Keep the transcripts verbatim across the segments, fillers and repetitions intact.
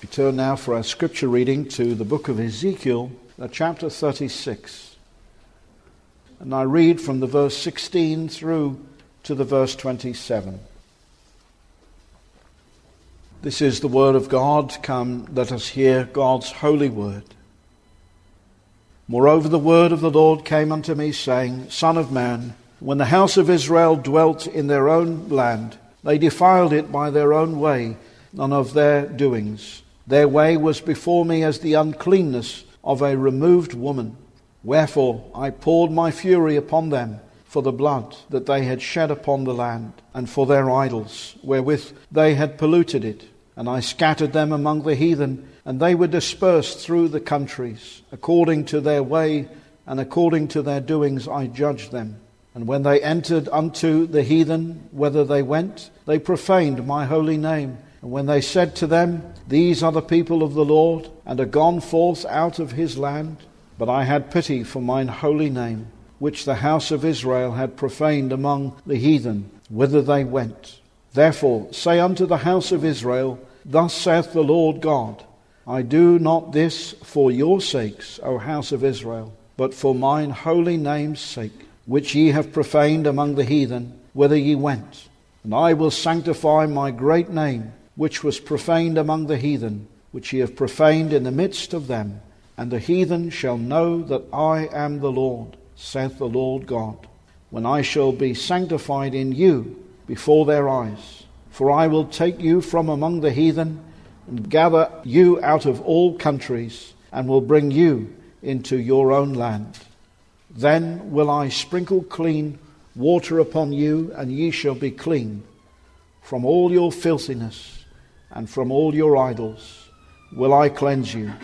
We turn now for our scripture reading to the book of Ezekiel, chapter thirty-six. And I read from the verse sixteen through to the verse twenty-seven. This is the word of God. Come, let us hear God's holy word. Moreover, the word of the Lord came unto me, saying, Son of man, when the house of Israel dwelt in their own land, they defiled it by their own way, and of their doings. Their way was before me as the uncleanness of a removed woman. Wherefore I poured my fury upon them for the blood that they had shed upon the land, and for their idols, wherewith they had polluted it. And I scattered them among the heathen, and they were dispersed through the countries. According to their way and according to their doings I judged them. And when they entered unto the heathen, whither they went, they profaned my holy name. And when they said to them, These are the people of the Lord, and are gone forth out of his land, but I had pity for mine holy name, which the house of Israel had profaned among the heathen, whither they went. Therefore say unto the house of Israel, Thus saith the Lord God, I do not this for your sakes, O house of Israel, but for mine holy name's sake, which ye have profaned among the heathen, whither ye went. And I will sanctify my great name, which was profaned among the heathen, which ye have profaned in the midst of them. And the heathen shall know that I am the Lord, saith the Lord God, when I shall be sanctified in you before their eyes. For I will take you from among the heathen, and gather you out of all countries, and will bring you into your own land. Then will I sprinkle clean water upon you, and ye shall be clean. From all your filthiness and from all your idols will I cleanse you.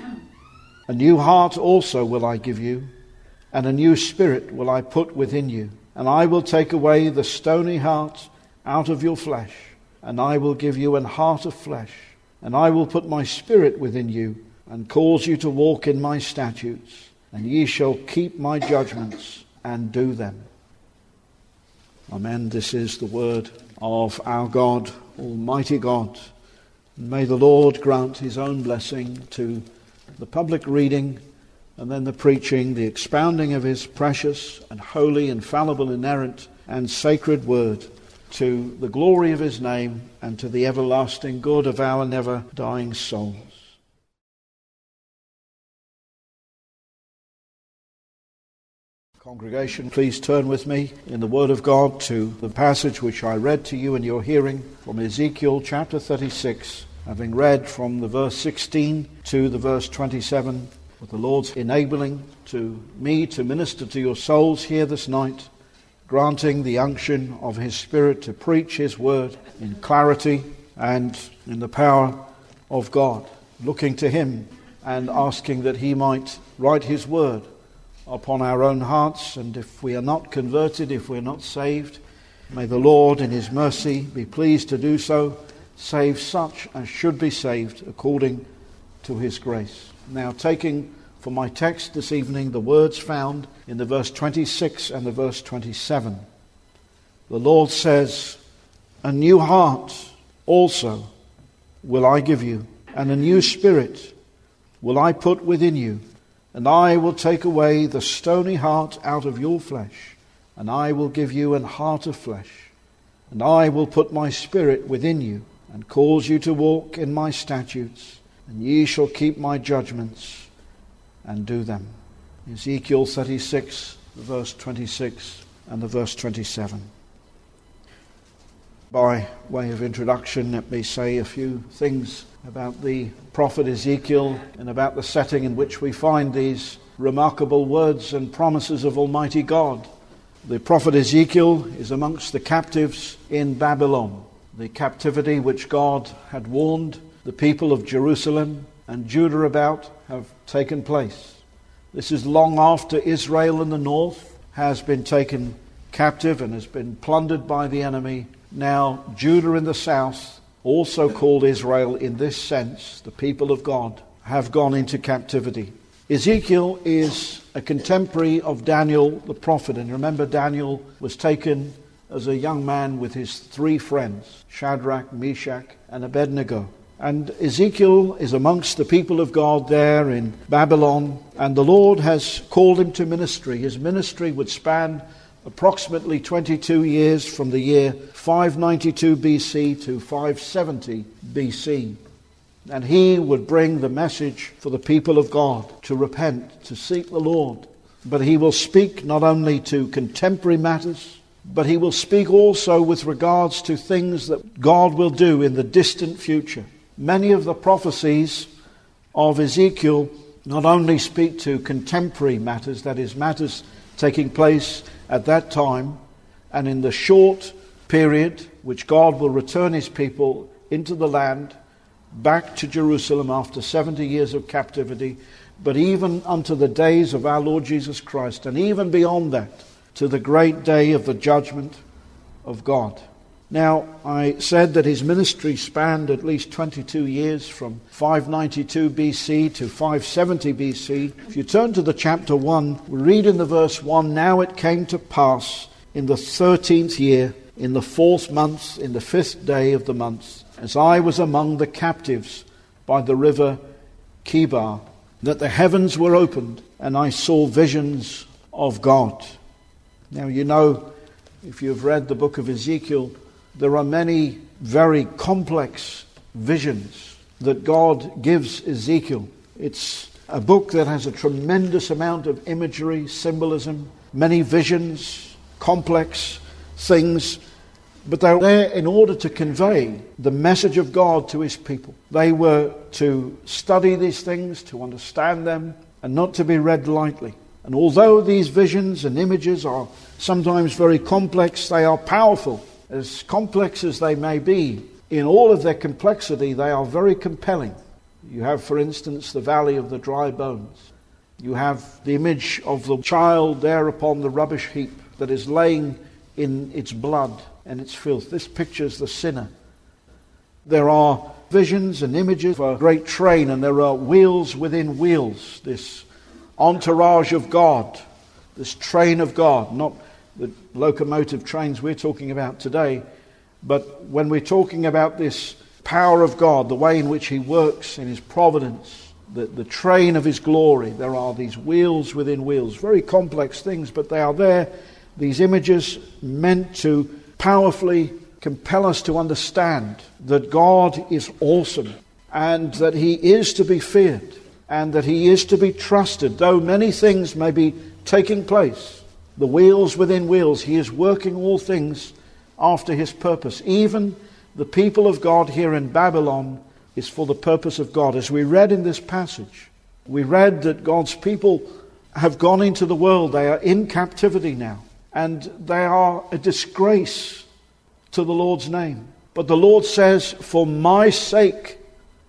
A new heart also will I give you, and a new spirit will I put within you. And I will take away the stony heart out of your flesh, and I will give you an heart of flesh. And I will put my spirit within you, and cause you to walk in my statutes, and ye shall keep my judgments and do them. Amen. This is the word of our God, Almighty God. May the Lord grant his own blessing to the public reading and then the preaching, the expounding of his precious and holy, infallible, inerrant and sacred word, to the glory of his name and to the everlasting good of our never dying souls. Congregation, please turn with me in the Word of God to the passage which I read to you in your hearing from Ezekiel chapter thirty-six, having read from the verse sixteen to the verse twenty-seven, with the Lord's enabling to me to minister to your souls here this night, granting the unction of his Spirit to preach his word in clarity and in the power of God, looking to him and asking that he might write his word upon our own hearts. And if we are not converted, if we are not saved, may the Lord in his mercy be pleased to do so, save such as should be saved according to his grace. Now, taking for my text this evening the words found in the verse twenty-six and the verse twenty-seven. The Lord says, A new heart also will I give you, and a new spirit will I put within you. And I will take away the stony heart out of your flesh, and I will give you an heart of flesh. And I will put my spirit within you, and cause you to walk in my statutes, and ye shall keep my judgments and do them. Ezekiel thirty-six, the verse twenty-six and the verse twenty-seven. By way of introduction, let me say a few things about the prophet Ezekiel and about the setting in which we find these remarkable words and promises of Almighty God. The prophet Ezekiel is amongst the captives in Babylon, the captivity which God had warned the people of Jerusalem and Judah about have taken place. This is long after Israel in the north has been taken captive and has been plundered by the enemy. Now Judah in the south, also called Israel in this sense, the people of God, have gone into captivity. Ezekiel is a contemporary of Daniel the prophet. And remember, Daniel was taken as a young man with his three friends, Shadrach, Meshach, and Abednego. And Ezekiel is amongst the people of God there in Babylon, and the Lord has called him to ministry. His ministry would span approximately twenty-two years, from the year five ninety-two B C to five seventy B C. And he would bring the message for the people of God to repent, to seek the Lord. But he will speak not only to contemporary matters, but he will speak also with regards to things that God will do in the distant future. Many of the prophecies of Ezekiel not only speak to contemporary matters, that is, matters taking place at that time, and in the short period which God will return his people into the land, back to Jerusalem after seventy years of captivity, but even unto the days of our Lord Jesus Christ, and even beyond that, to the great day of the judgment of God. Now, I said that his ministry spanned at least twenty-two years, from five ninety-two B C to five seventy B C. If you turn to the chapter one, we read in the verse one, "Now it came to pass in the thirteenth year, in the fourth month, in the fifth day of the month, as I was among the captives by the river Chebar, that the heavens were opened, and I saw visions of God." Now, you know, if you've read the book of Ezekiel, there are many very complex visions that God gives Ezekiel. It's a book that has a tremendous amount of imagery, symbolism, many visions, complex things, but they're there in order to convey the message of God to his people. They were to study these things, to understand them, and not to be read lightly. And although these visions and images are sometimes very complex, they are powerful. As complex as they may be, in all of their complexity, they are very compelling. You have, for instance, the valley of the dry bones. You have the image of the child there upon the rubbish heap that is laying in its blood and its filth. This pictures the sinner. There are visions and images of a great train, and there are wheels within wheels. This entourage of God, this train of God, not the locomotive trains we're talking about today, but when we're talking about this power of God, the way in which he works in his providence, the, the train of his glory, there are these wheels within wheels, very complex things, but they are there, these images meant to powerfully compel us to understand that God is awesome, and that he is to be feared, and that he is to be trusted, though many things may be taking place. The wheels within wheels, he is working all things after his purpose. Even the people of God here in Babylon is for the purpose of God. As we read in this passage, we read that God's people have gone into the world. They are in captivity now, and they are a disgrace to the Lord's name. But the Lord says, for my sake,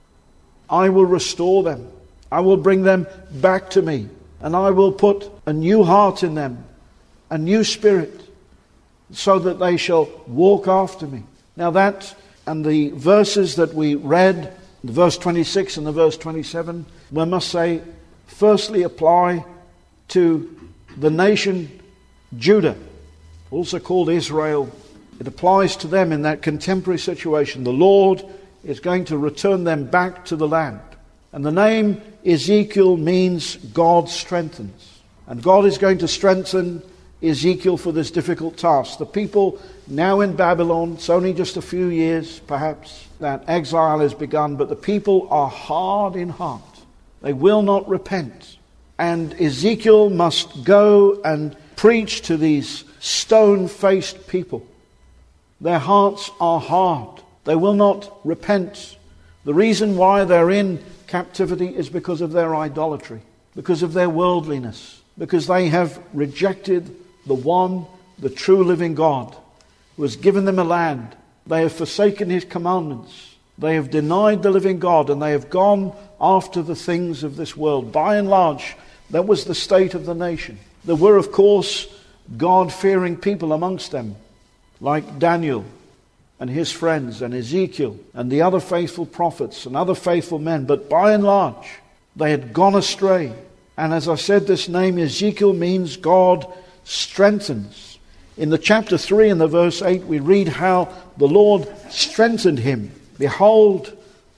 I will restore them. I will bring them back to me, and I will put a new heart in them, a new spirit, so that they shall walk after me. Now that and the verses that we read, the verse twenty-six and the verse twenty-seven, we must say, firstly apply to the nation Judah, also called Israel. It applies to them in that contemporary situation. The Lord is going to return them back to the land. And the name Ezekiel means God strengthens. And God is going to strengthen Ezekiel for this difficult task. The people now in Babylon, it's only just a few years perhaps that exile has begun, but the people are hard in heart. They will not repent. And Ezekiel must go and preach to these stone-faced people. Their hearts are hard. They will not repent. The reason why they're in captivity is because of their idolatry, because of their worldliness, because they have rejected the one, the true living God, who has given them a land. They have forsaken his commandments. They have denied the living God, and they have gone after the things of this world. By and large, that was the state of the nation. There were, of course, God-fearing people amongst them, like Daniel and his friends, and Ezekiel, and the other faithful prophets, and other faithful men. But by and large, they had gone astray. And as I said, this name Ezekiel means God strengthens. In the chapter three and the verse eight, we read how the Lord strengthened him. Behold,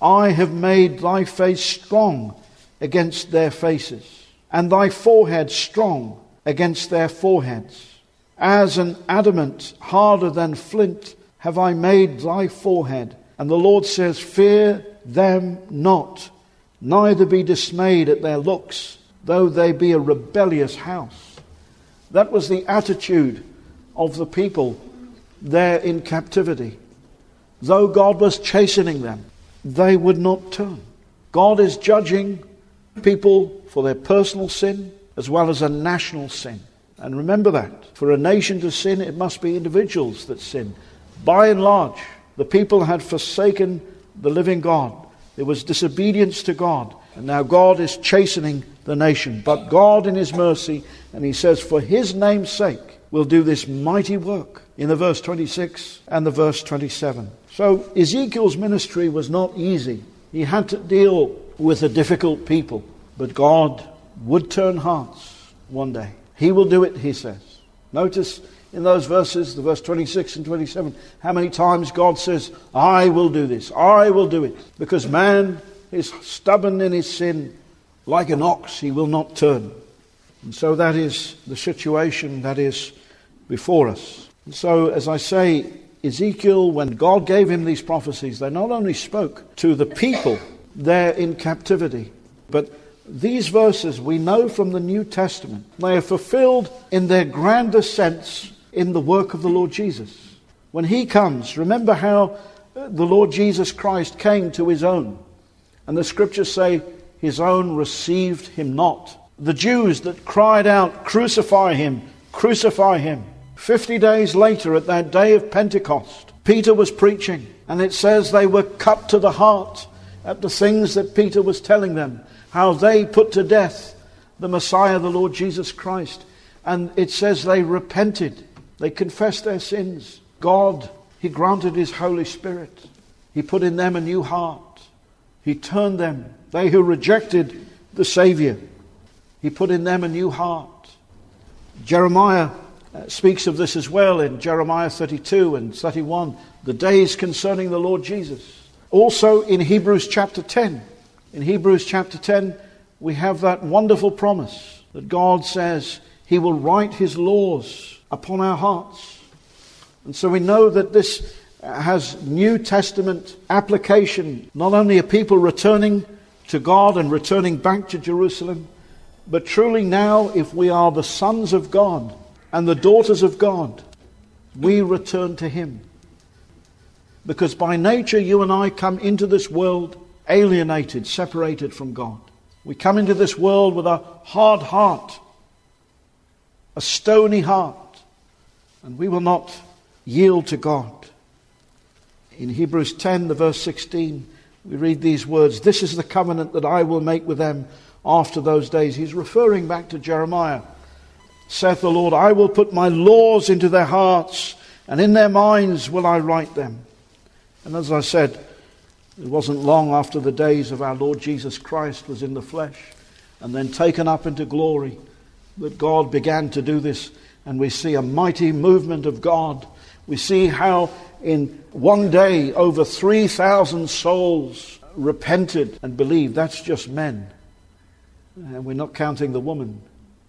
I have made thy face strong against their faces, and thy forehead strong against their foreheads. As an adamant harder than flint have I made thy forehead. And the Lord says, fear them not, neither be dismayed at their looks, though they be a rebellious house. That was the attitude of the people there in captivity. Though God was chastening them, they would not turn. God is judging people for their personal sin as well as a national sin. And remember that. For a nation to sin, it must be individuals that sin. By and large, the people had forsaken the living God. There was disobedience to God. And now God is chastening the nation. But God in his mercy, and he says, for his name's sake, will do this mighty work. In the verse twenty-six and the verse twenty-seven. So Ezekiel's ministry was not easy. He had to deal with a difficult people. But God would turn hearts one day. He will do it, he says. Notice in those verses, the verse twenty-six and twenty-seven, how many times God says, I will do this, I will do it. Because man is stubborn in his sin, like an ox, he will not turn. And so that is the situation that is before us. And so, as I say, Ezekiel, when God gave him these prophecies, they not only spoke to the people there in captivity, but these verses we know from the New Testament. They are fulfilled in their grander sense in the work of the Lord Jesus. When he comes, remember how the Lord Jesus Christ came to his own. And the scriptures say, his own received him not. The Jews that cried out, crucify him, crucify him. Fifty days later, at that day of Pentecost, Peter was preaching. And it says they were cut to the heart at the things that Peter was telling them. How they put to death the Messiah, the Lord Jesus Christ. And it says they repented. They confessed their sins. God, he granted his Holy Spirit. He put in them a new heart. He turned them, they who rejected the Savior, he put in them a new heart. Jeremiah uh, speaks of this as well in Jeremiah thirty-two and thirty-one, the days concerning the Lord Jesus. Also in Hebrews chapter ten. In Hebrews chapter ten, we have that wonderful promise that God says he will write his laws upon our hearts. And so we know that this has New Testament application, not only a people returning to God and returning back to Jerusalem, but truly now, if we are the sons of God and the daughters of God, we return to him. Because by nature, you and I come into this world alienated, separated from God. We come into this world with a hard heart, a stony heart, and we will not yield to God. In Hebrews ten, the verse sixteen, we read these words, this is the covenant that I will make with them after those days. He's referring back to Jeremiah. Saith the Lord, I will put my laws into their hearts, and in their minds will I write them. And as I said, it wasn't long after the days of our Lord Jesus Christ was in the flesh and then taken up into glory that God began to do this. And we see a mighty movement of God. We see how in one day over three thousand souls repented and believed. That's just men. And we're not counting the woman.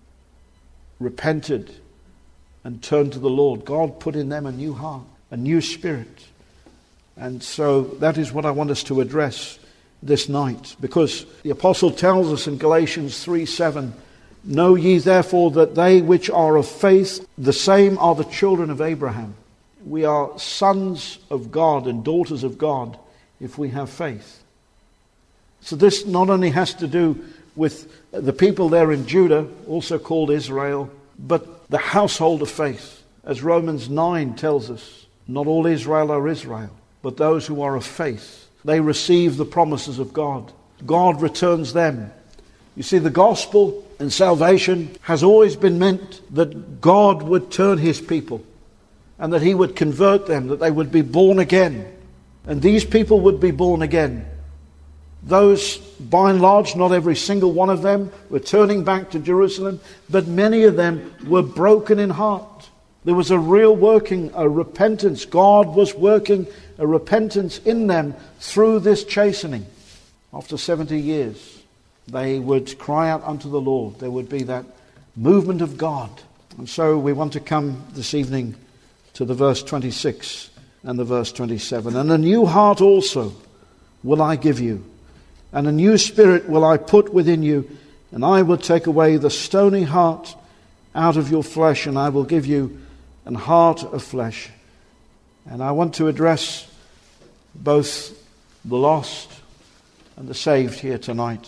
Repented and turned to the Lord. God put in them a new heart, a new spirit. And so that is what I want us to address this night. Because the apostle tells us in Galatians three seven, know ye therefore that they which are of faith, the same are the children of Abraham. We are sons of God and daughters of God if we have faith. So this not only has to do with the people there in Judah, also called Israel, but the household of faith. As Romans nine tells us, not all Israel are Israel, but those who are of faith. They receive the promises of God. God returns them. You see, the gospel and salvation has always been meant that God would turn his people and that he would convert them, that they would be born again. And these people would be born again. Those, by and large, not every single one of them were turning back to Jerusalem, but many of them were broken in heart. There was a real working, a repentance. God was working a repentance in them through this chastening. After seventy years, they would cry out unto the Lord. There would be that movement of God. And so we want to come this evening to the verse twenty-six and the verse twenty-seven. And a new heart also will I give you, and a new spirit will I put within you, and I will take away the stony heart out of your flesh, and I will give you an heart of flesh. And I want to address both the lost and the saved here tonight.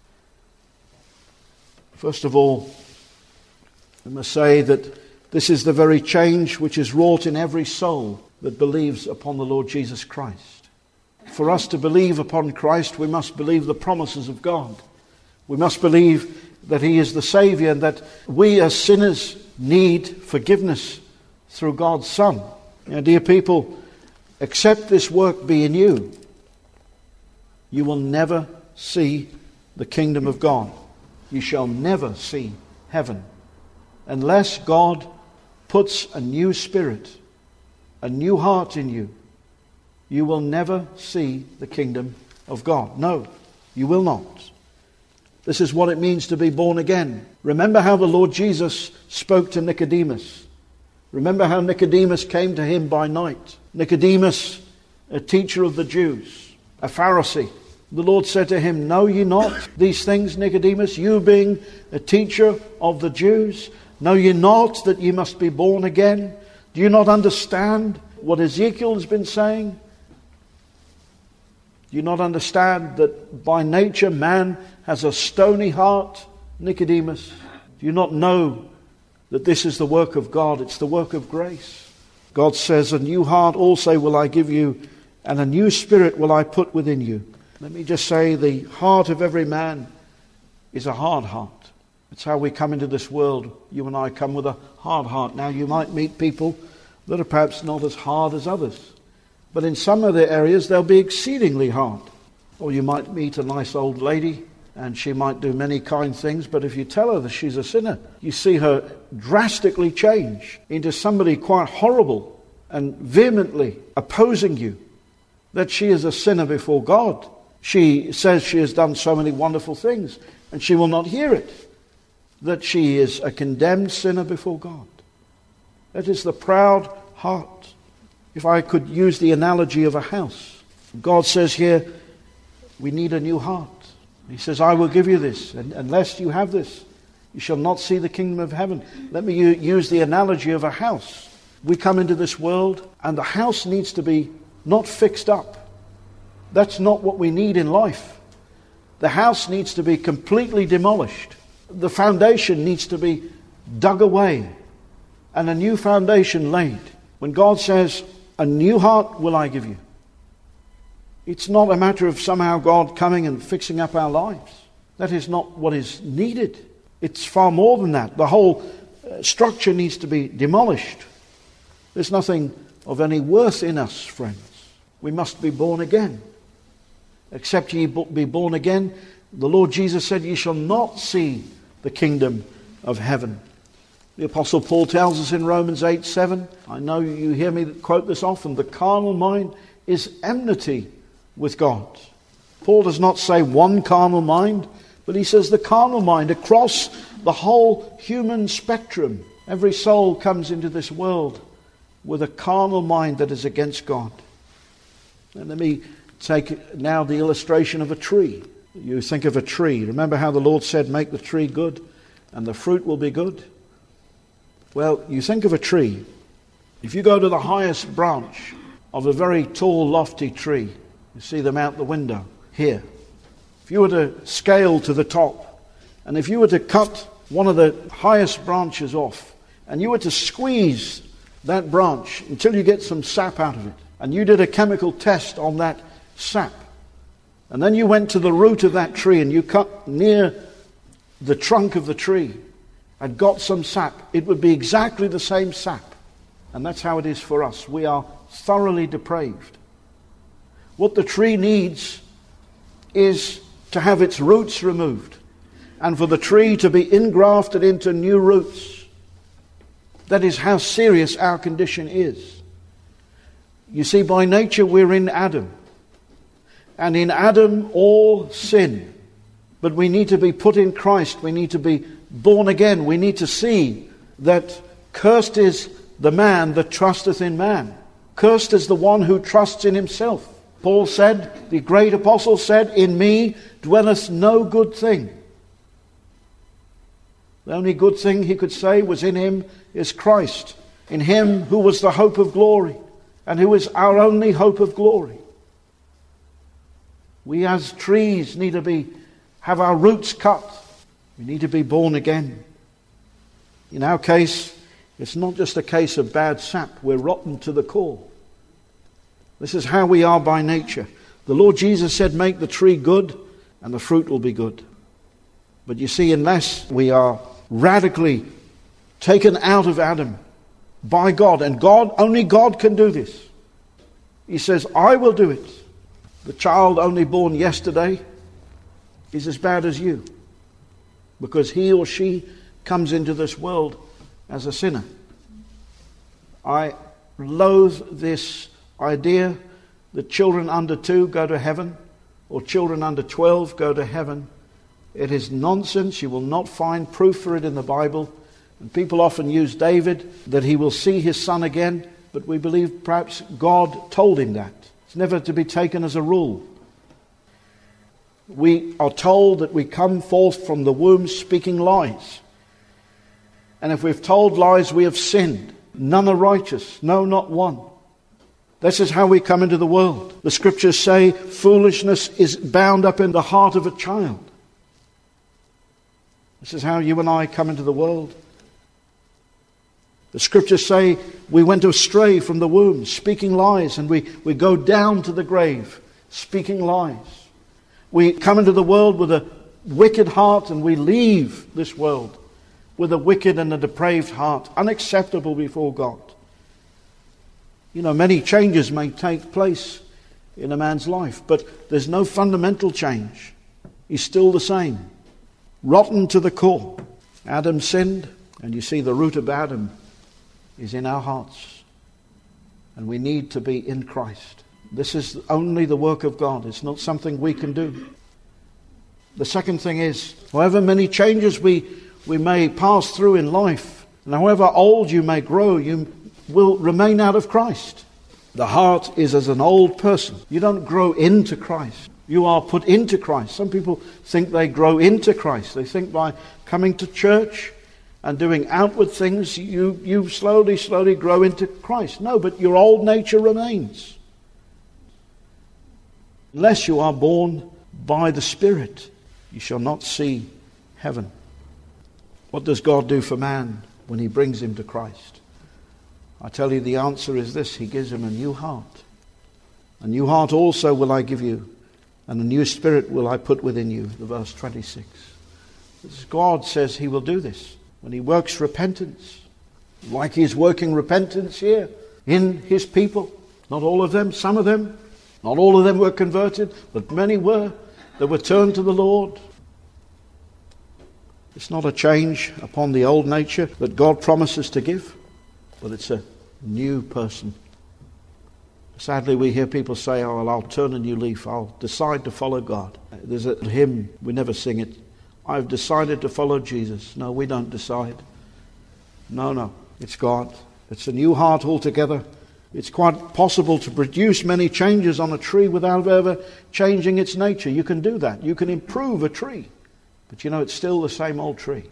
First of all, I must say that this is the very change which is wrought in every soul that believes upon the Lord Jesus Christ. For us to believe upon Christ, we must believe the promises of God. We must believe that He is the Saviour, and that we as sinners need forgiveness through God's Son. Now, dear people, except this work be in you, you will never see the kingdom of God. You shall never see heaven unless God puts a new spirit, a new heart in you. You will never see the kingdom of God. No, you will not. This is what it means to be born again. Remember how the Lord Jesus spoke to Nicodemus. Remember how Nicodemus came to him by night. Nicodemus, a teacher of the Jews, a Pharisee. The Lord said to him, "Know ye not these things, Nicodemus, you being a teacher of the Jews? Know ye not that ye must be born again? Do you not understand what Ezekiel has been saying? Do you not understand that by nature man has a stony heart, Nicodemus? Do you not know that this is the work of God? It's the work of grace. God says, a new heart also will I give you, and a new spirit will I put within you." Let me just say, the heart of every man is a hard heart. It's how we come into this world. You and I come with a hard heart. Now, you might meet people that are perhaps not as hard as others, but in some other areas they'll be exceedingly hard. Or you might meet a nice old lady, and she might do many kind things, but if you tell her that she's a sinner, you see her drastically change into somebody quite horrible and vehemently opposing you, that she is a sinner before God. She says she has done so many wonderful things, and she will not hear it, that she is a condemned sinner before God. That is the proud heart. If I could use the analogy of a house, God says here, we need a new heart. He says, I will give you this, and unless you have this, you shall not see the kingdom of heaven. Let me u- use the analogy of a house. We come into this world, and the house needs to be not fixed up. That's not what we need in life. The house needs to be completely demolished. The foundation needs to be dug away, and a new foundation laid. When God says, a new heart will I give you, it's not a matter of somehow God coming and fixing up our lives. That is not what is needed. It's far more than that. The whole uh, structure needs to be demolished. There's nothing of any worth in us, friends. We must be born again. Except ye be born again, the Lord Jesus said, ye shall not see the kingdom of heaven. The Apostle Paul tells us in Romans eight seven, I know you hear me quote this often, the carnal mind is enmity with God. Paul does not say one carnal mind, but he says the carnal mind across the whole human spectrum. Every soul comes into this world with a carnal mind that is against God. And let me take now the illustration of a tree. You think of a tree. Remember how the Lord said, make the tree good and the fruit will be good? Well, you think of a tree. If you go to the highest branch of a very tall, lofty tree, you see them out the window here. If you were to scale to the top, and if you were to cut one of the highest branches off, and you were to squeeze that branch until you get some sap out of it, and you did a chemical test on that sap, and then you went to the root of that tree and you cut near the trunk of the tree and got some sap, it would be exactly the same sap. And that's how it is for us. We are thoroughly depraved. What the tree needs is to have its roots removed, and for the tree to be ingrafted into new roots. That is how serious our condition is. You see, by nature we're in Adam. And in Adam all sin. But we need to be put in Christ. We need to be born again. We need to see that cursed is the man that trusteth in man. Cursed is the one who trusts in himself. Paul said, the great apostle said, in me dwelleth no good thing. The only good thing he could say was in him is Christ. In him who was the hope of glory and who is our only hope of glory. We as trees need to be have our roots cut. We need to be born again. In our case, it's not just a case of bad sap. We're rotten to the core. This is how we are by nature. The Lord Jesus said, make the tree good and the fruit will be good. But you see, unless we are radically taken out of Adam by God, and God, only God can do this. He says, I will do it. The child only born yesterday is as bad as you, because he or she comes into this world as a sinner. I loathe this idea that children under two go to heaven or children under twelve go to heaven. It is nonsense. You will not find proof for it in the Bible. And people often use David, that he will see his son again, but we believe perhaps God told him that. It's never to be taken as a rule. We are told that we come forth from the womb speaking lies. And if we've told lies, we have sinned. None are righteous, no, not one. This is how we come into the world. The scriptures say foolishness is bound up in the heart of a child. This is how you and I come into the world. The scriptures say we went astray from the womb, speaking lies, and we, we go down to the grave, speaking lies. We come into the world with a wicked heart, and we leave this world with a wicked and a depraved heart, unacceptable before God. You know, many changes may take place in a man's life, but there's no fundamental change. He's still the same. Rotten to the core. Adam sinned, and you see the root of Adam is in our hearts. And we need to be in Christ. This is only the work of God. It's not something we can do. The second thing is, however many changes we, we may pass through in life, and however old you may grow, you will remain out of Christ. The heart is as an old person. You don't grow into Christ. You are put into Christ. Some people think they grow into Christ. They think by coming to church and doing outward things, you, you slowly, slowly grow into Christ. No, but your old nature remains. Unless you are born by the Spirit, you shall not see heaven. What does God do for man when he brings him to Christ? I tell you, the answer is this: he gives him a new heart. A new heart also will I give you, and a new spirit will I put within you. The verse twenty-six. God says he will do this when he works repentance, like he's working repentance here in his people. Not all of them, some of them. Not all of them were converted, but many were that were turned to the Lord. It's not a change upon the old nature that God promises to give, but it's a new person. Sadly, we hear people say, oh, well, I'll turn a new leaf. I'll decide to follow God. There's a hymn, we never sing it. I've decided to follow Jesus. No, we don't decide. No, no, it's God. It's a new heart altogether. It's quite possible to produce many changes on a tree without ever changing its nature. You can do that. You can improve a tree. But you know, it's still the same old tree.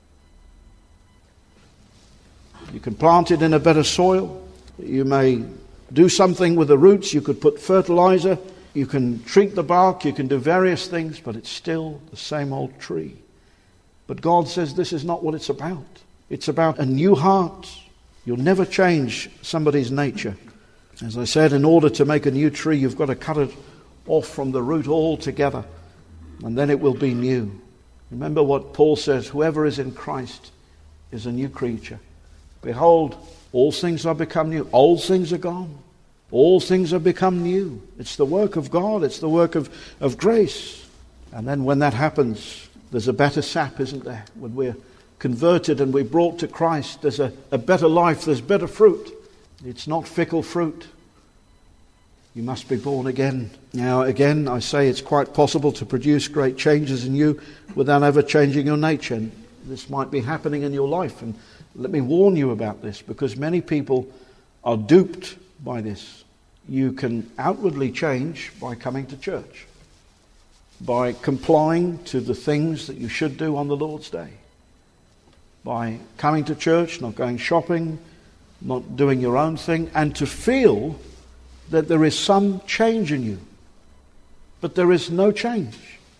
You can plant it in a better soil. You may do something with the roots. You could put fertilizer. You can treat the bark. You can do various things, but it's still the same old tree. But God says this is not what it's about. It's about a new heart. You'll never change somebody's nature. As I said, in order to make a new tree, you've got to cut it off from the root altogether, and then it will be new. Remember what Paul says, whoever is in Christ is a new creature. Behold, all things are become new. Old things are gone. All things are become new. It's the work of God. It's the work of, of grace. And then when that happens, there's a better sap, isn't there? When we're converted and we're brought to Christ, there's a, a better life, there's better fruit. It's not fickle fruit. You must be born again. Now, again, I say it's quite possible to produce great changes in you without ever changing your nature. And this might be happening in your life. And let me warn you about this, because many people are duped by this. You can outwardly change by coming to church, by complying to the things that you should do on the Lord's Day, by coming to church, not going shopping, not doing your own thing, and to feel that there is some change in you. But there is no change.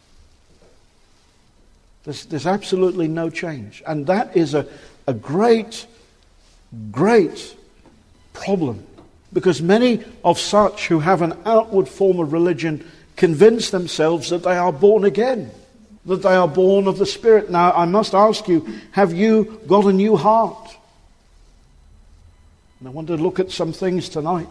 There's, there's absolutely no change. And that is a, a great, great problem. Because many of such who have an outward form of religion convince themselves that they are born again, that they are born of the Spirit. Now, I must ask you, have you got a new heart? And I want to look at some things tonight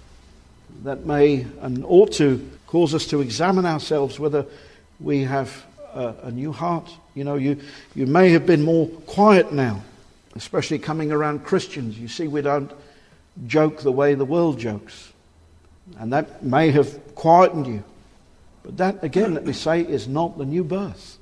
that may and ought to cause us to examine ourselves whether we have a, a new heart. You know, you, you may have been more quiet now, especially coming around Christians. You see, we don't joke the way the world jokes. And that may have quietened you. But that, again, let me say, is not the new birth.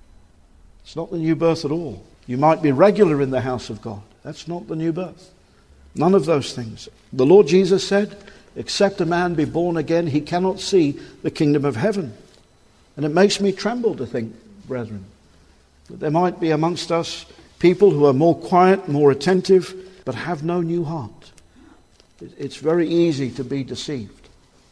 It's not the new birth at all. You might be regular in the house of God. That's not the new birth. None of those things. The Lord Jesus said, except a man be born again, he cannot see the kingdom of heaven. And it makes me tremble to think, brethren, that there might be amongst us people who are more quiet, more attentive, but have no new heart. It's very easy to be deceived.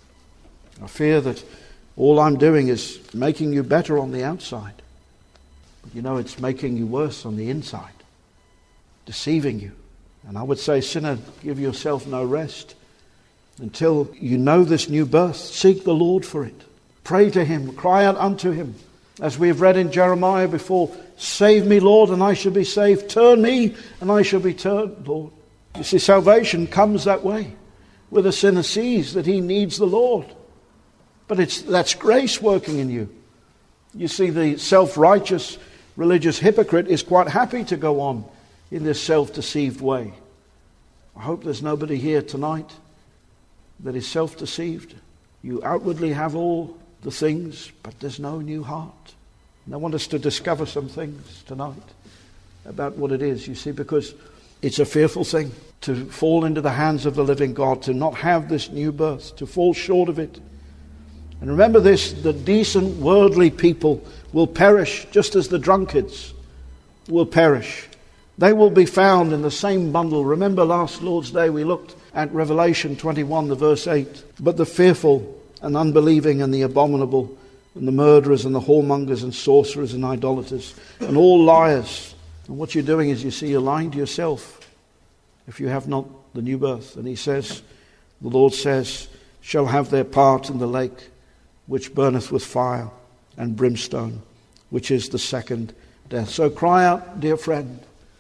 I fear that all I'm doing is making you better on the outside. But you know, it's making you worse on the inside, deceiving you. And I would say, sinner, give yourself no rest until you know this new birth. Seek the Lord for it. Pray to Him. Cry out unto Him. As we have read in Jeremiah before, save me, Lord, and I shall be saved. Turn me, and I shall be turned, Lord. You see, salvation comes that way, where the sinner sees that he needs the Lord. But it's that's grace working in you. You see, the self-righteous religious hypocrite is quite happy to go on in this self-deceived way. I hope there's nobody here tonight that is self-deceived. You outwardly have all the things, but there's no new heart. And I want us to discover some things tonight about what it is, you see, because it's a fearful thing to fall into the hands of the living God, to not have this new birth, to fall short of it. And remember this, the decent worldly people will perish just as the drunkards will perish. They will be found in the same bundle. Remember last Lord's Day we looked at Revelation twenty-one, the verse eight. But the fearful and unbelieving and the abominable and the murderers and the whoremongers and sorcerers and idolaters and all liars. And what you're doing is, you see, you're lying to yourself if you have not the new birth. And he says, the Lord says, shall have their part in the lake which burneth with fire and brimstone, which is the second death. So cry out, dear friend,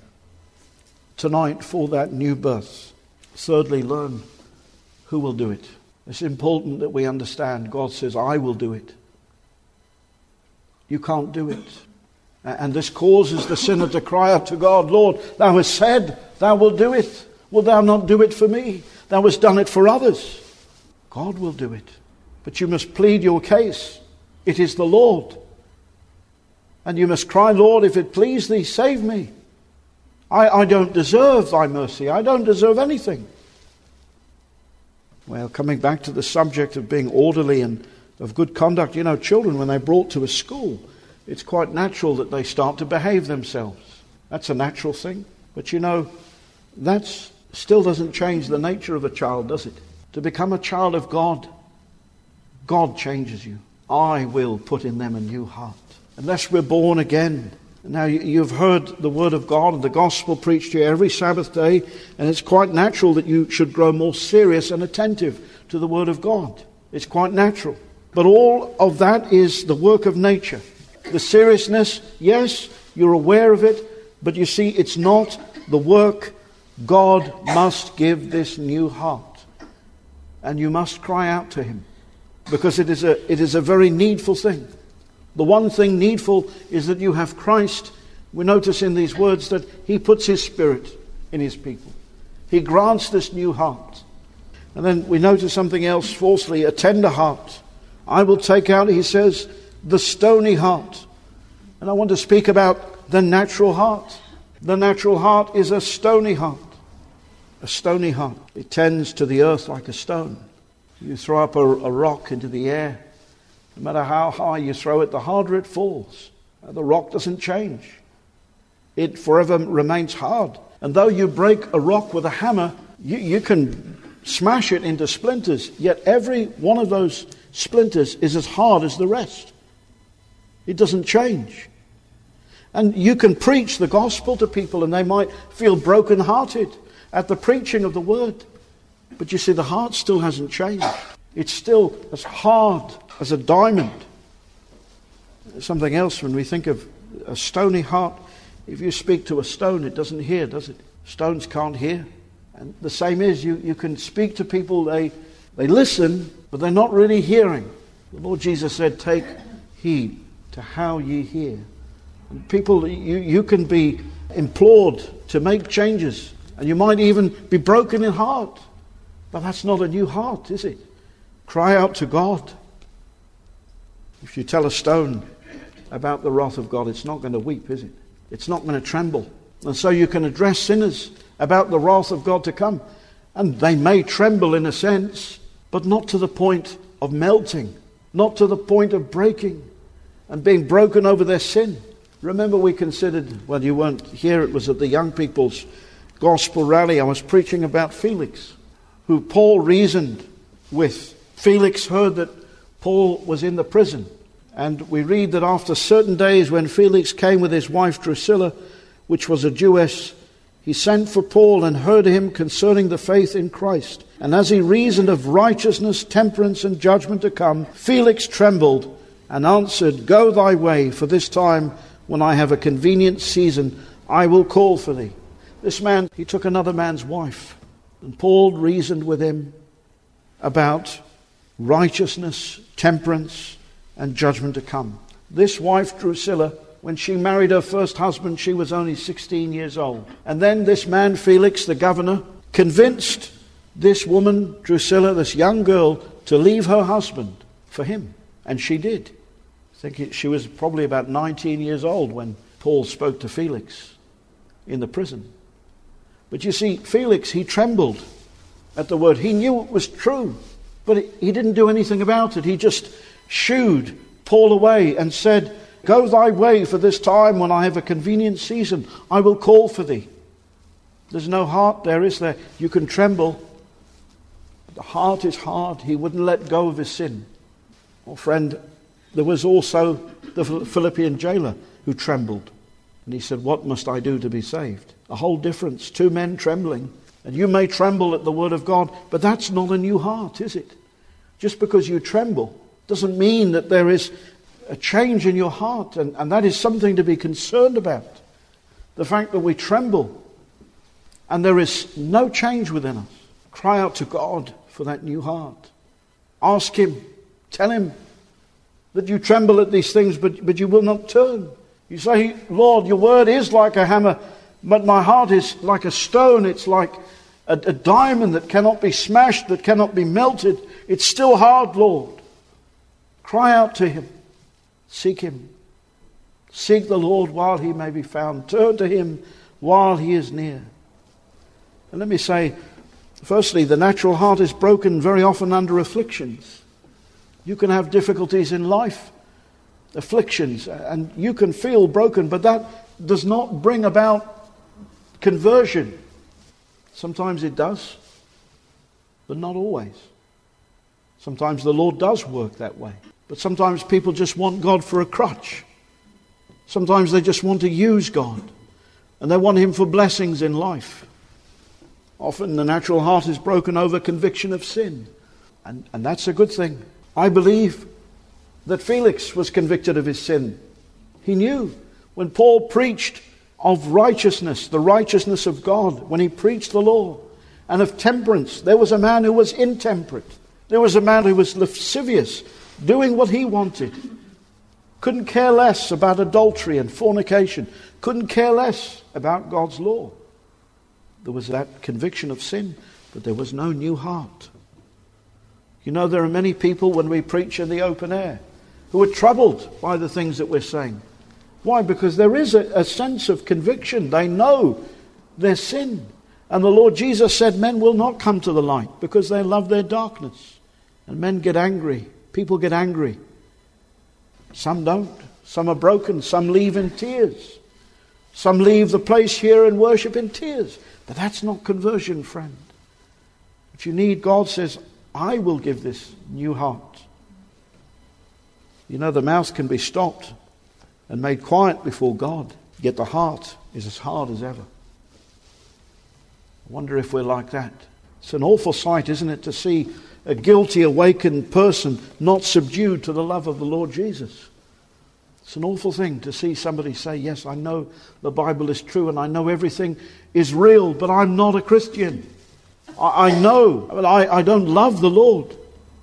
tonight for that new birth. Thirdly, learn who will do it. It's important that we understand God says, I will do it. You can't do it. And this causes the sinner to cry out to God, Lord, thou hast said thou wilt do it. Will thou not do it for me? Thou hast done it for others. God will do it. But you must plead your case. It is the Lord. And you must cry, Lord, if it please thee, save me. I, I don't deserve thy mercy. I don't deserve anything. Well, coming back to the subject of being orderly and of good conduct, you know, children, when they're brought to a school, it's quite natural that they start to behave themselves. That's a natural thing. But you know, that still doesn't change the nature of a child, does it? To become a child of God, God changes you. I will put in them a new heart. Unless we're born again. Now, you've heard the word of God and the gospel preached to you every Sabbath day, and it's quite natural that you should grow more serious and attentive to the word of God. It's quite natural. But all of that is the work of nature. The seriousness, yes, you're aware of it, but you see, it's not the work. God must give this new heart. And you must cry out to Him, because it is a, it is a very needful thing. The one thing needful is that you have Christ We notice in these words that he puts his Spirit in his people. He grants this new heart. And then we notice something else, fourthly, a tender heart. I will take out, he says, the stony heart. And I want to speak about the natural heart. The natural heart is a stony heart. A stony heart. It tends to the earth like a stone. You throw up a, a rock into the air. No matter how high you throw it, the harder it falls. The rock doesn't change. It forever remains hard. And though you break a rock with a hammer, you, you can smash it into splinters. Yet every one of those splinters is as hard as the rest. It doesn't change. And you can preach the gospel to people and they might feel broken-hearted at the preaching of the word. But you see, the heart still hasn't changed. It's still as hard as a diamond. Something else, when we think of a stony heart, if you speak to a stone, it doesn't hear, does it? Stones can't hear. And the same is, you, you can speak to people, they, they listen, but they're not really hearing. The Lord Jesus said, take heed to how ye hear. And people, you, you can be implored to make changes, and you might even be broken in heart. But that's not a new heart, is it? Cry out to God. If you tell a stone about the wrath of God, it's not going to weep, is it? It's not going to tremble. And so you can address sinners about the wrath of God to come. And they may tremble in a sense, but not to the point of melting, not to the point of breaking and being broken over their sin. Remember, we considered, well, you weren't here, it was at the young people's gospel rally. I was preaching about Felix, who Paul reasoned with. Felix heard that Paul was in the prison. And we read that after certain days, when Felix came with his wife Drusilla, which was a Jewess, he sent for Paul and heard him concerning the faith in Christ. And as he reasoned of righteousness, temperance, and judgment to come, Felix trembled and answered, Go thy way, for this time, when I have a convenient season, I will call for thee. This man, he took another man's wife. And Paul reasoned with him about righteousness, temperance, and judgment to come. This wife, Drusilla, when she married her first husband, she was only sixteen years old. And then this man, Felix, the governor, convinced this woman, Drusilla, this young girl, to leave her husband for him. And she did. I think she was probably about nineteen years old when Paul spoke to Felix in the prison. But you see, Felix, he trembled at the word. He knew it was true, but he didn't do anything about it. He just shooed Paul away and said, Go thy way, for this time when I have a convenient season, I will call for thee. There's no heart there, is there? You can tremble. The heart is hard. He wouldn't let go of his sin. Oh, friend, there was also the Philippian jailer who trembled. And he said, What must I do to be saved? A whole difference. Two men trembling. And you may tremble at the word of God, but that's not a new heart, is it? Just because you tremble doesn't mean that there is a change in your heart. And, and that is something to be concerned about. The fact that we tremble and there is no change within us. Cry out to God for that new heart. Ask him. Tell him that you tremble at these things, but, but you will not turn. You say, Lord, your word is like a hammer, but my heart is like a stone. It's like a, a diamond that cannot be smashed, that cannot be melted. It's still hard, Lord. Cry out to him. Seek him. Seek the Lord while he may be found. Turn to him while he is near. And let me say, firstly, the natural heart is broken very often under afflictions. You can have difficulties in life, afflictions, and you can feel broken, but that does not bring about conversion. Sometimes it does, but not always. Sometimes the Lord does work that way. But sometimes people just want God for a crutch. Sometimes they just want to use God, and they want him for blessings in life. Often the natural heart is broken over conviction of sin, and, and that's a good thing. I believe that Felix was convicted of his sin. He knew when Paul preached of righteousness, the righteousness of God, when he preached the law, and of temperance, there was a man who was intemperate. There was a man who was lascivious, doing what he wanted. couldn't care less about adultery and fornication, couldn't care less about God's law. There was that conviction of sin, but there was no new heart. You know, there are many people when we preach in the open air who are troubled by the things that we're saying. Why? Because there is a, a sense of conviction. They know their sin. And the Lord Jesus said men will not come to the light because they love their darkness. And men get angry. People get angry. Some don't. Some are broken. Some leave in tears. Some leave the place here and worship in tears. But that's not conversion, friend. What you need, God says, I will give this new heart. You know, the mouth can be stopped and made quiet before God, yet the heart is as hard as ever. I wonder if we're like that. It's an awful sight, isn't it, to see a guilty, awakened person not subdued to the love of the Lord Jesus. It's an awful thing to see somebody say, yes, I know the Bible is true and I know everything is real, but I'm not a Christian. I, I know, but I, I don't love the Lord.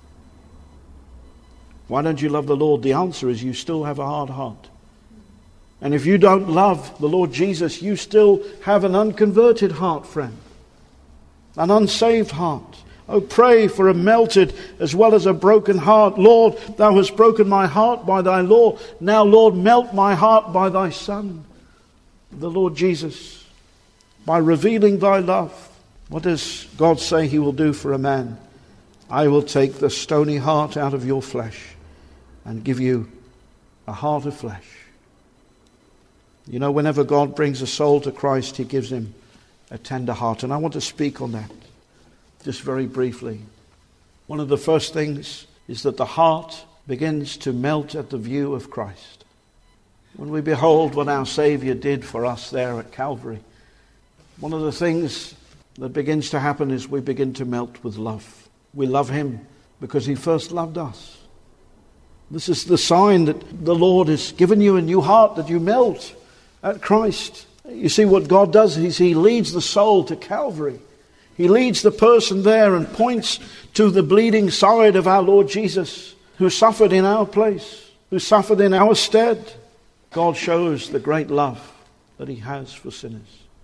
Why don't you love the Lord? The answer is you still have a hard heart. And if you don't love the Lord Jesus, you still have an unconverted heart, friend. An unsaved heart. Oh, pray for a melted as well as a broken heart. Lord, thou hast broken my heart by thy law. Now, Lord, melt my heart by thy Son, the Lord Jesus, by revealing thy love. What does God say he will do for a man? I will take the stony heart out of your flesh and give you a heart of flesh. You know, whenever God brings a soul to Christ, he gives him a tender heart. And I want to speak on that just very briefly. One of the first things is that the heart begins to melt at the view of Christ. When we behold what our Savior did for us there at Calvary, one of the things that begins to happen is we begin to melt with love. We love him because he first loved us. This is the sign that the Lord has given you a new heart, that you melt at Christ. You see, what God does is he leads the soul to Calvary. He leads the person there and points to the bleeding side of our Lord Jesus, who suffered in our place, who suffered in our stead. God shows the great love that he has for sinners.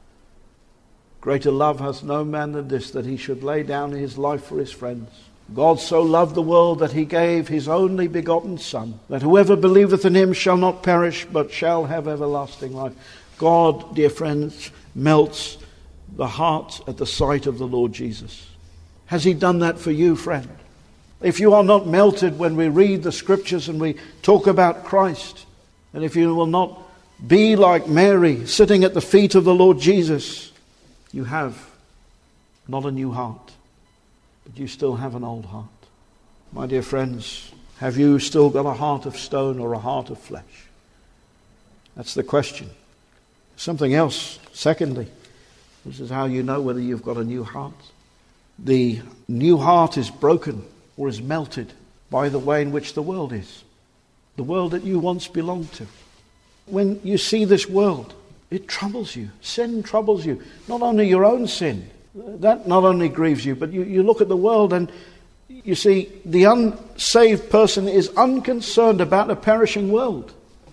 Greater love has no man than this, that he should lay down his life for his friends. God so loved the world that he gave his only begotten Son, that whoever believeth in him shall not perish, but shall have everlasting life. God, dear friends, melts the heart at the sight of the Lord Jesus. Has he done that for you, friend? If you are not melted when we read the scriptures and we talk about Christ, and if you will not be like Mary sitting at the feet of the Lord Jesus, you have not a new heart, but you still have an old heart. My dear friends, have you still got a heart of stone or a heart of flesh? That's the question. Something else, secondly, this is how you know whether you've got a new heart. The new heart is broken or is melted by the way in which the world is. The world that you once belonged to. When you see this world, it troubles you. Sin troubles you. Not only your own sin. That not only grieves you, but you, you look at the world and you see the unsaved person is unconcerned about a perishing world.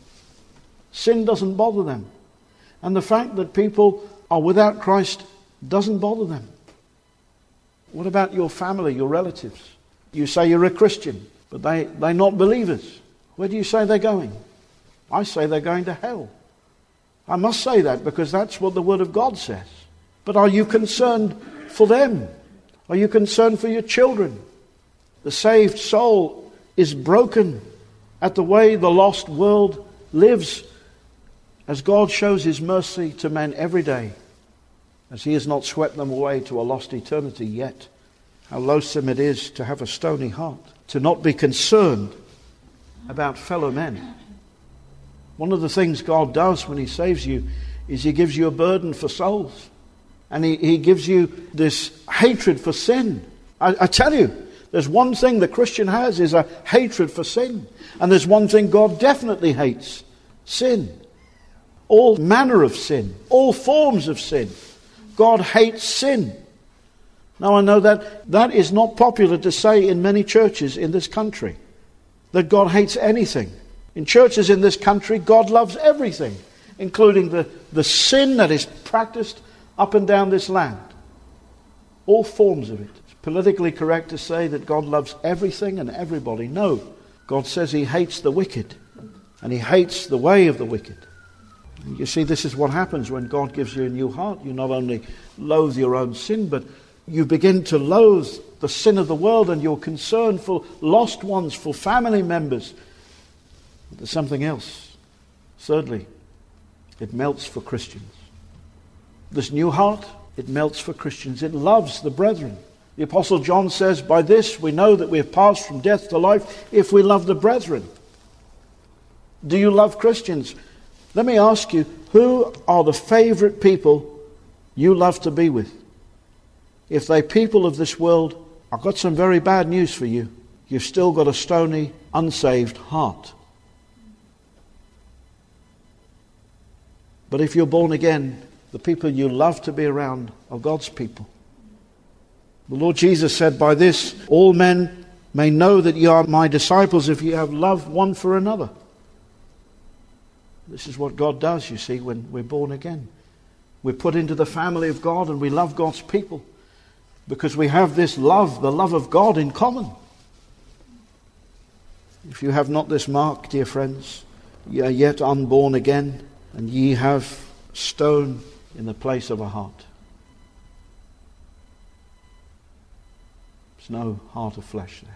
Sin doesn't bother them. And the fact that people are without Christ doesn't bother them. What about your family, your relatives? You say you're a Christian, but they, they're not believers. Where do you say they're going? I say they're going to hell. I must say that because that's what the Word of God says. But are you concerned for them? Are you concerned for your children? The saved soul is broken at the way the lost world lives, as God shows his mercy to men every day, as he has not swept them away to a lost eternity yet. How loathsome it is to have a stony heart, to not be concerned about fellow men. One of the things God does when he saves you is he gives you a burden for souls. And he, he gives you this hatred for sin. I, I tell you, there's one thing the Christian has is a hatred for sin. And there's one thing God definitely hates. Sin. All manner of sin. All forms of sin. God hates sin. Now I know that that is not popular to say in many churches in this country. That God hates anything. In churches in this country, God loves everything, including the, the sin that is practiced up and down this land. All forms of it. It's politically correct to say that God loves everything and everybody. No. God says he hates the wicked, and he hates the way of the wicked. You see, this is what happens when God gives you a new heart. You not only loathe your own sin, but you begin to loathe the sin of the world, and you're concerned for lost ones, for family members. But there's something else. Thirdly, it melts for Christians. This new heart, it melts for Christians. It loves the brethren. The Apostle John says, by this we know that we have passed from death to life if we love the brethren. Do you love Christians? Let me ask you, who are the favorite people you love to be with? If they're people of this world, I've got some very bad news for you. You've still got a stony, unsaved heart. But if you're born again, the people you love to be around are God's people. The Lord Jesus said, by this all men may know that you are my disciples if you have love one for another. This is what God does, you see, when we're born again. We're put into the family of God and we love God's people because we have this love, the love of God in common. If you have not this mark, dear friends, ye are yet unborn again, and ye have stone in the place of a heart. There's no heart of flesh there.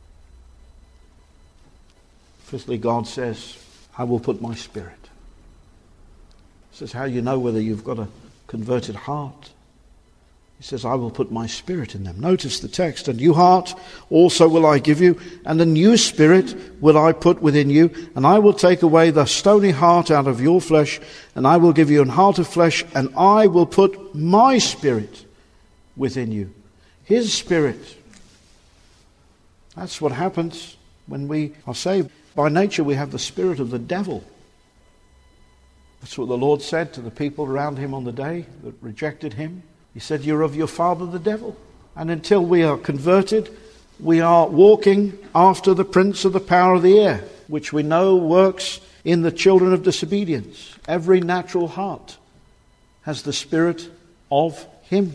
Firstly, God says, I will put my spirit. This is how you know whether you've got a converted heart. He says, I will put my spirit in them. Notice the text, a new heart also will I give you, and a new spirit will I put within you, and I will take away the stony heart out of your flesh, and I will give you an heart of flesh, and I will put my spirit within you. His spirit. That's what happens when we are saved. By nature we have the spirit of the devil. That's what the Lord said to the people around him on the day that rejected him. He said, you're of your father the devil. And until we are converted, we are walking after the prince of the power of the air, which we know works in the children of disobedience. Every natural heart has the spirit of him.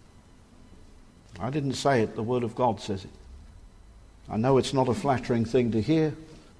I didn't say it, the Word of God says it. I know it's not a flattering thing to hear.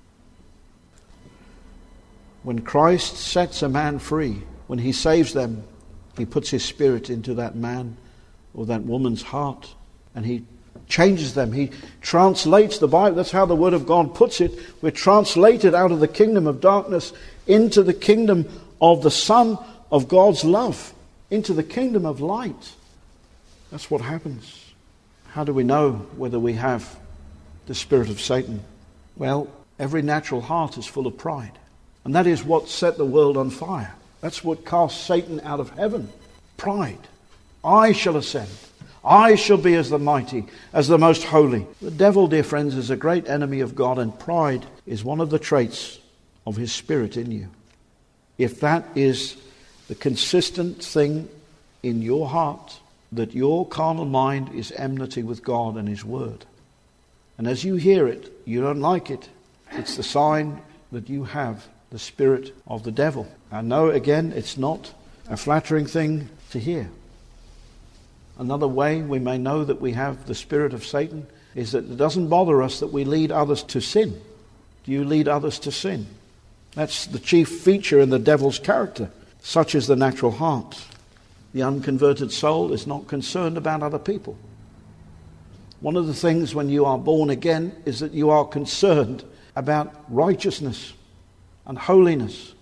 When Christ sets a man free, when he saves them, he puts his spirit into that man or that woman's heart, and he changes them. He translates the Bible. That's how the Word of God puts it. We're translated out of the kingdom of darkness into the kingdom of the Son of God's love, into the kingdom of light. That's what happens. How do we know whether we have the spirit of Satan? Well, every natural heart is full of pride. And that is what set the world on fire. That's what cast Satan out of heaven. Pride. I shall ascend. I shall be as the mighty, as the most holy. The devil, dear friends, is a great enemy of God, and pride is one of the traits of his spirit in you. If that is the consistent thing in your heart, that your carnal mind is enmity with God and his word, and as you hear it, you don't like it, it's the sign that you have the spirit of the devil. I know, again, it's not a flattering thing to hear. Another way we may know that we have the spirit of Satan is that it doesn't bother us that we lead others to sin. Do you lead others to sin? That's the chief feature in the devil's character. Such is the natural heart. The unconverted soul is not concerned about other people. One of the things when you are born again is that you are concerned about righteousness and holiness.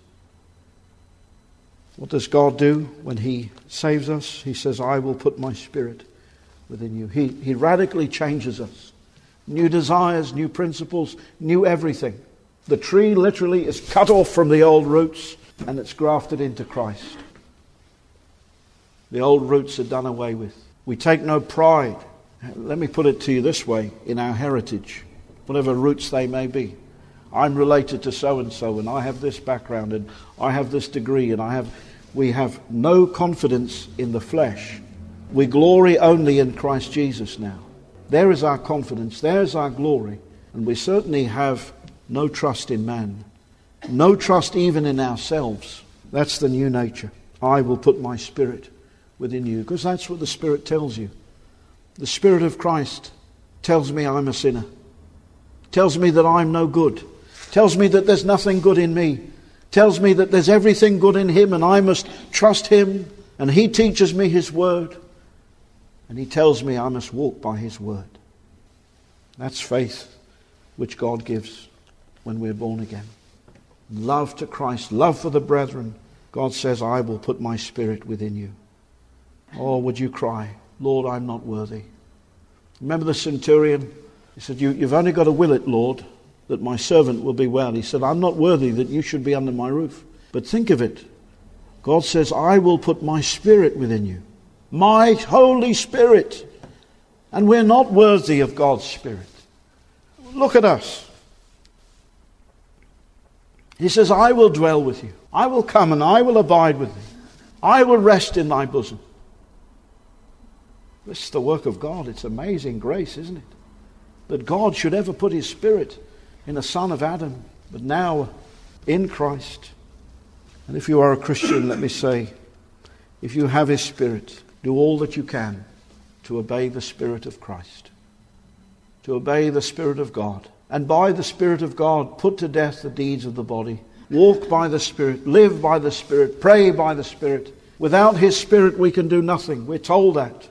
What does God do when he saves us? He says, I will put my spirit within you. He, he radically changes us. New desires, new principles, new everything. The tree literally is cut off from the old roots and it's grafted into Christ. The old roots are done away with. We take no pride. Let me put it to you this way, in our heritage, whatever roots they may be. I'm related to so-and-so, and I have this background, and I have this degree, and I have... We have no confidence in the flesh. We glory only in Christ Jesus now. There is our confidence, there is our glory, and we certainly have no trust in man. No trust even in ourselves. That's the new nature. I will put my Spirit within you. Because that's what the Spirit tells you. The Spirit of Christ tells me I'm a sinner. Tells me that I'm no good. Tells me that there's nothing good in me. Tells me that there's everything good in Him and I must trust Him. And He teaches me His word. And He tells me I must walk by His word. That's faith which God gives when we're born again. Love to Christ, love for the brethren. God says, I will put my Spirit within you. Oh, would you cry, Lord, I'm not worthy. Remember the centurion? He said, you, you've only got to will it, Lord, that my servant will be well. He said, I'm not worthy that you should be under my roof. But think of it. God says, I will put my Spirit within you. My Holy Spirit. And we're not worthy of God's Spirit. Look at us. He says, I will dwell with you. I will come and I will abide with thee. I will rest in thy bosom. This is the work of God. It's amazing grace, isn't it? That God should ever put His Spirit in a son of Adam, but now in Christ. And if you are a Christian, let me say, if you have His Spirit, do all that you can to obey the Spirit of Christ, to obey the Spirit of God. And by the Spirit of God, put to death the deeds of the body. Walk by the Spirit, live by the Spirit, pray by the Spirit. Without His Spirit we can do nothing. We're told that.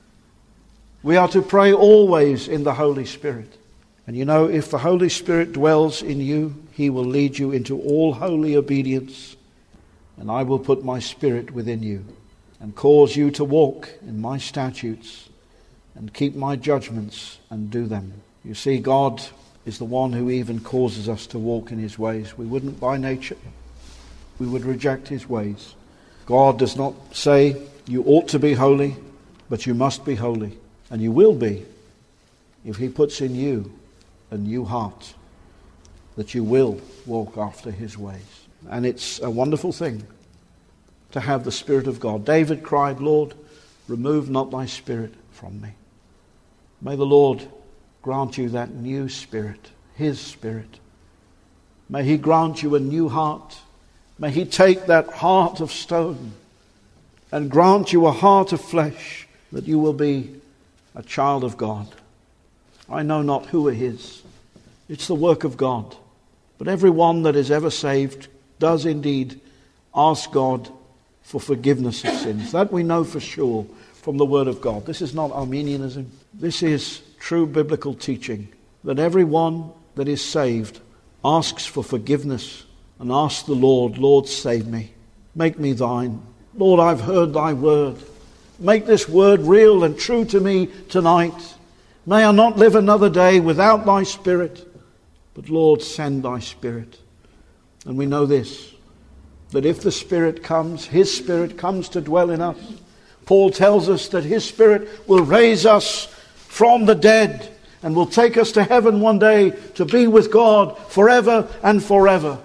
We are to pray always in the Holy Spirit. And you know, if the Holy Spirit dwells in you, He will lead you into all holy obedience. And I will put my Spirit within you and cause you to walk in my statutes and keep my judgments and do them. You see, God is the one who even causes us to walk in His ways. We wouldn't by nature. We would reject His ways. God does not say, you ought to be holy, but you must be holy. And you will be if He puts in you a new heart, that you will walk after His ways. And it's a wonderful thing to have the Spirit of God. David cried, Lord, remove not thy Spirit from me. May the Lord grant you that new Spirit, His Spirit. May He grant you a new heart. May He take that heart of stone and grant you a heart of flesh, that you will be a child of God. I know not who it is. It's the work of God. But everyone that is ever saved does indeed ask God for forgiveness of sins. That we know for sure from the Word of God. This is not Arminianism. This is true biblical teaching. That everyone that is saved asks for forgiveness and asks the Lord, Lord, save me. Make me thine. Lord, I've heard thy word. Make this word real and true to me tonight. May I not live another day without thy Spirit. But Lord, send thy Spirit. And we know this, that if the Spirit comes, His Spirit comes to dwell in us. Paul tells us that His Spirit will raise us from the dead and will take us to heaven one day to be with God forever and forever.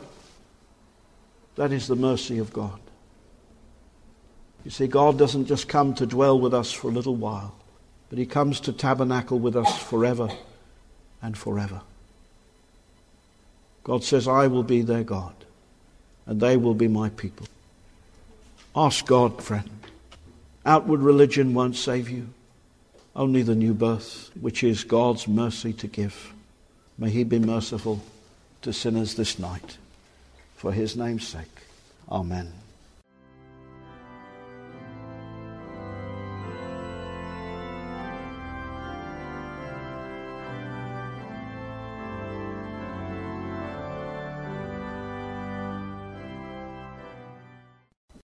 That is the mercy of God. You see, God doesn't just come to dwell with us for a little while, but He comes to tabernacle with us forever and forever. God says, I will be their God, and they will be my people. Ask God, friend. Outward religion won't save you. Only the new birth, which is God's mercy to give. May He be merciful to sinners this night. For His name's sake. Amen.